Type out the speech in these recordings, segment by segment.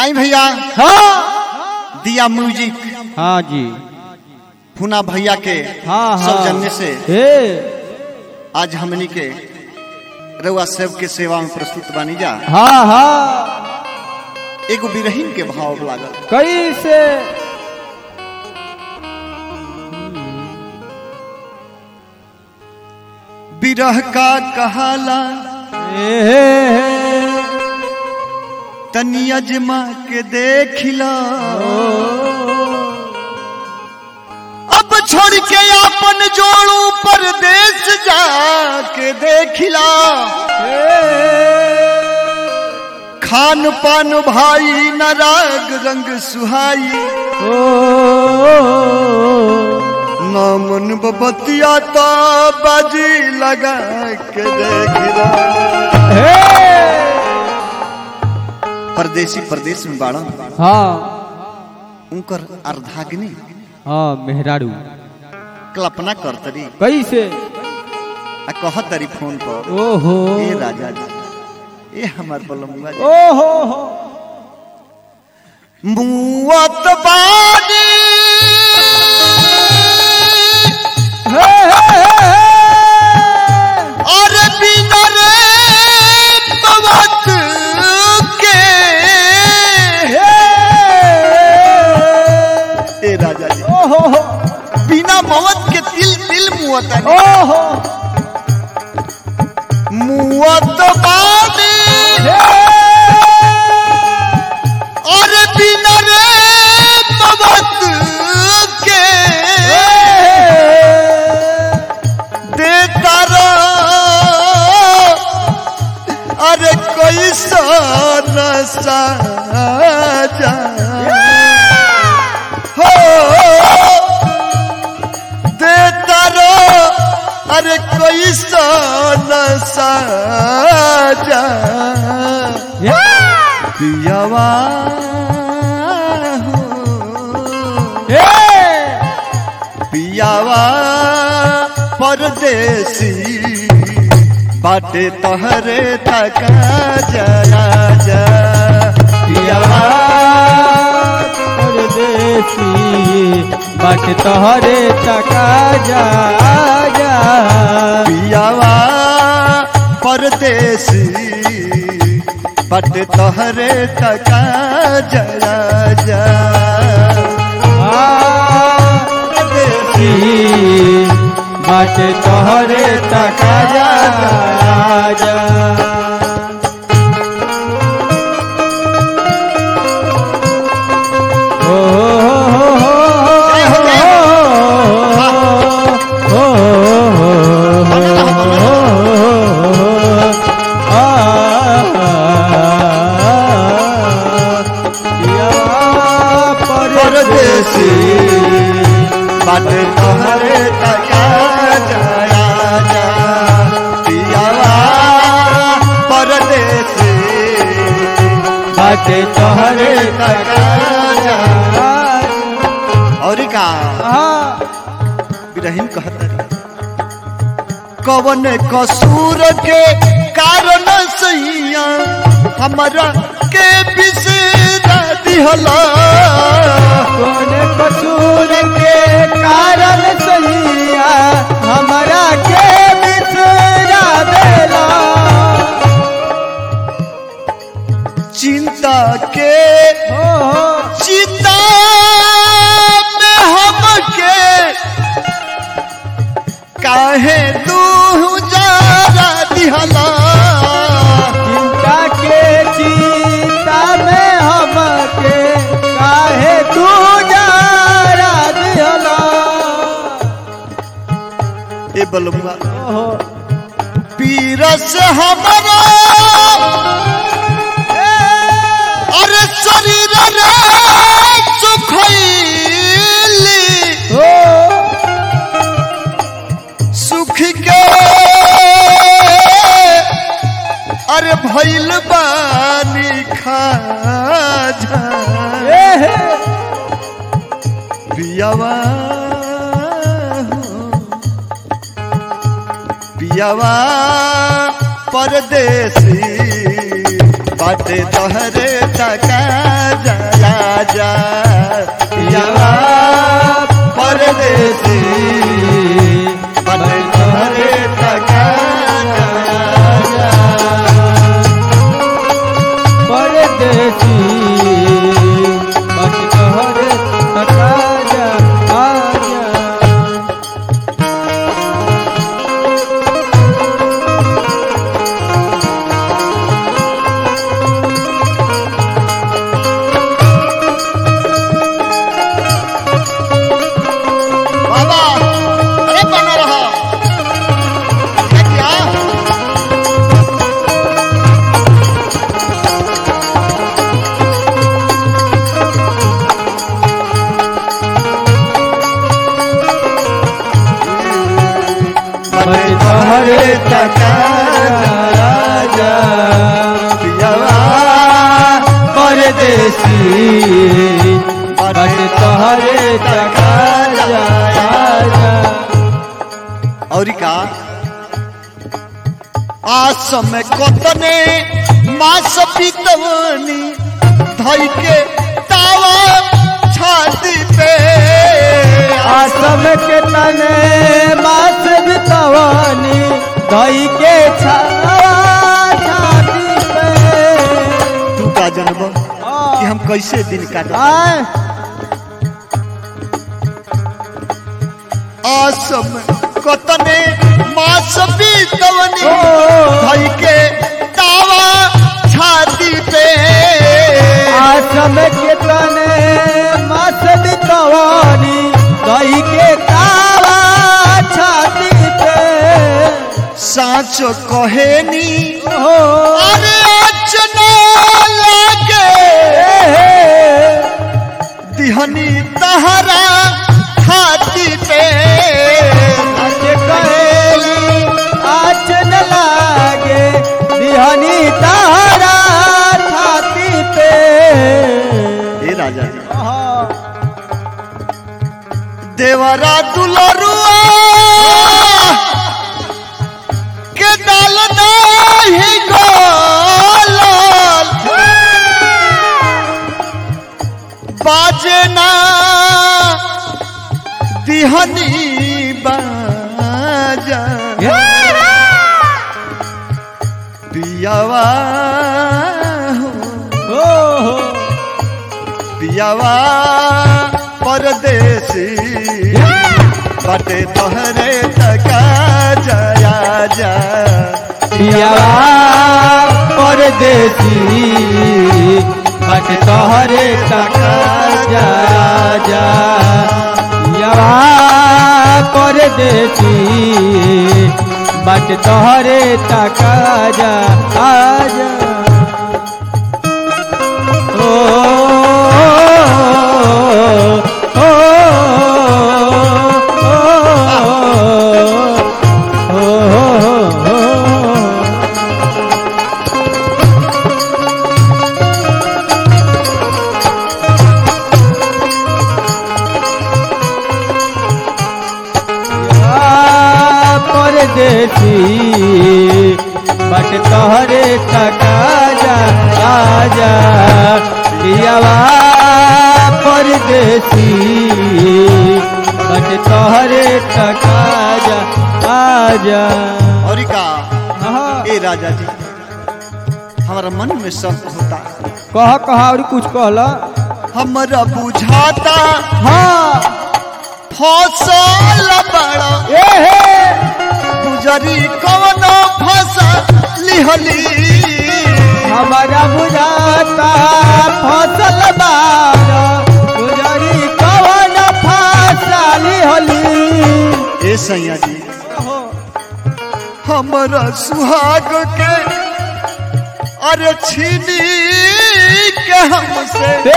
आई भैया हाँ दिया म्यूजिक हाँ जी फुना भैया के हाँ सौजन्य से हे आज हमनी के रउआ सब के सेवा में प्रस्तुत बानी जा। हाँ हाँ एगो बिरहीन के भाव लागल कैसे बिरह का कहाला तनी अजमा के देखिला अब छोड़ के अपन जोड़ू परदेश जाके देखिला खान पान भाई न राग रंग सुहाई न मन बबतिया तो बाजी लगा के देखिला परदेसी प्रदेश में बाड़ा हाँ उनकर अर्धाग्नि हाँ मेहरारू कल्पना करतरी कैसे आ कहतरी फोन पर ओहो ए राजा जी ए हमार बलमुआ जी ओहो मुआत बानी और बिना रे पवत के ए राजा जी ओहो बिना मौत के तिल तिल मुआत है ओहो मुआत बानी और बिना रे पवत के देता रो अरे कोई सन साजा हो देता रो अरे कोई सन साजा पियावा पियावा परदेसी बाटे तहरे थका जया जा पियावा परदेसी बाट तोहरे टका जा जा पियावा परदेसी बाटे तहरे थका जया जा परदेसी बाट तोहरे टका जा जा परदेसी बाटे तोहरे तका जाया जा पियावा परदेसी बाटे तोहरे तका जा और का बिरहीन कहता कवन कसूर के कारण सैया हमरा के बिसरा दिहला कौन कसूर के कारण सैया हमरा के बिसरा देला चिंता के चिंता में हमके काहे तू जरा दिहला चिंता के चिंता में हमके काहे तू जरा दिहला ए बलमुआ ओहो पीरस हमारा अरे शरीर रे सुखैली सुख के अरे भइल बानी खाजा पियावा पियावा परदेसी बाटे तहरे तका जा पियावा परदेसी बटे तोहरे तका जा परदेसी बट तोहरे तका जा आजा। बाबा अरे बना रहा क्या बट तोहरे तका जा पियावा परदेसी बट तोहरे तका जा आजा। और का आसम कोतने मास पीतवनी धई के तावा छाती पे आसम के तने मास बितवानी दही के छावा छाती पे तू का जनब कि हम कैसे दिन काट आए आसम कोतने मास पीतवनी ओ। धई के तावा छाती पे आसम के तने मास बितवानी दही के तावा छाती पे साँच कहेनी ओ अरे अचना लागे दिहनी तहरा छाती पे आज कहेली आज न लागे बिहनी तारा छाती पे ए राजा जी हाँ। देवरा दुलरुआ के डाल नाही गोलाल बाजे ना दिहनी बाजा पियावा हो हो पियावा परदेसी बटे तोहरे तका जया जा पियावा परदेसी बट तोहरे तका जा जा पियावा परदेसी बट तोहरे तका जा आजा। ओ ओ परदेसी बट तोहरे तका जा आजा पियावा परदेसी बट तोहरे तका जा आजा। और का हाँ। ए राजा जी हमारा मन में शक होता कहा और कुछ कहला हमरा बुझाता हाँ फसल बड़ा ए गुजरी कौन फसा लिहली हमारा बुझाता फसल बारा गुजरी कवन फासाली होली ए सैया जी हमरा सुहाग के अरे छीनी के हमसे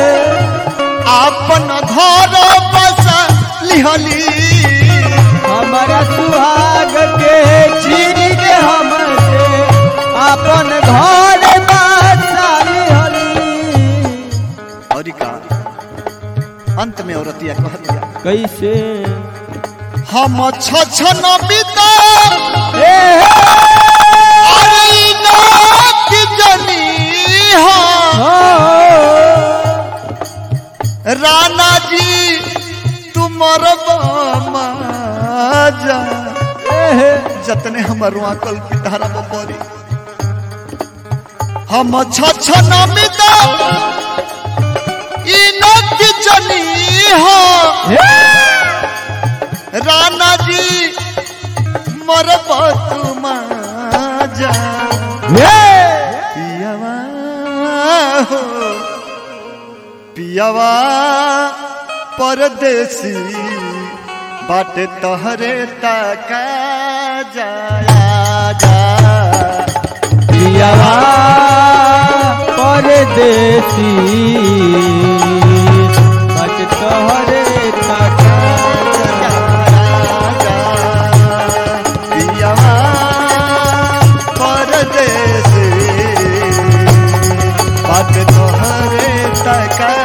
आपन घर बसा लिहली हमारा सुहाग के छीन के हमसे अपन घर बसाली होली। और का अंत में औरतिया कह दिया कैसे हम छछन बिता राणा जी तुमर जा जतने हमर कल पितारा बबरी हम छनमिता इनक जनी हो राणा जी मरब तुम जा पियावा हो पियावा परदेसी बाटे तहरे तका जाया जा पियावा परदेसी बट तोहरे तका पियावा परदेसी बाटे तहरे तका